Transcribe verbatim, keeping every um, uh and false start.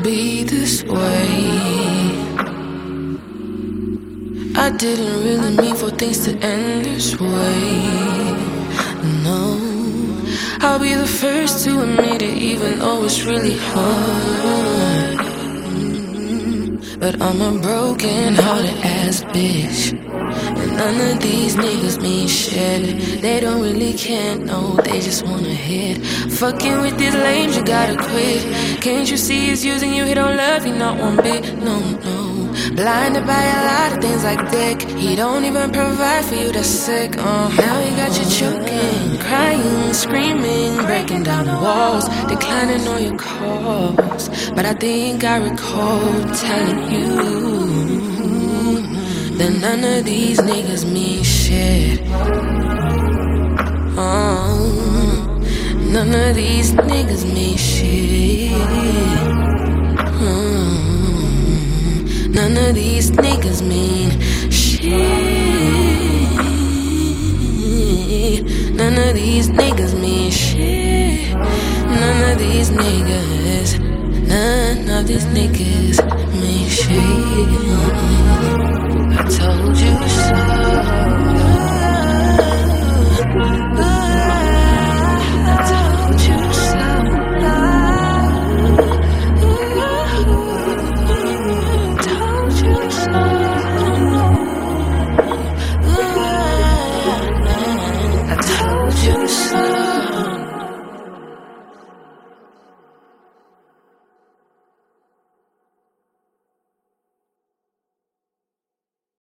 be this way. I didn't really mean for things to end this way. No, I'll be the first to admit it, even though it's really hard. But I'm a broken-hearted ass bitch, and none of these niggas mean shit. They don't really care, no, they just wanna hit. Fucking with these lames, you gotta quit. Can't you see he's using you? He don't love you, not one bit, no, no. Blinded by a lot of things like dick. He don't even provide for you, that's sick, uh Now he got you choking, crying, screaming, breaking down the walls, declining all your calls. But I think I recall telling you that none of these niggas mean shit. Oh, none of these niggas mean shit. Mm. None of these niggas mean shit. None of these niggas mean shit. None of these niggas, none of these niggas mean shit.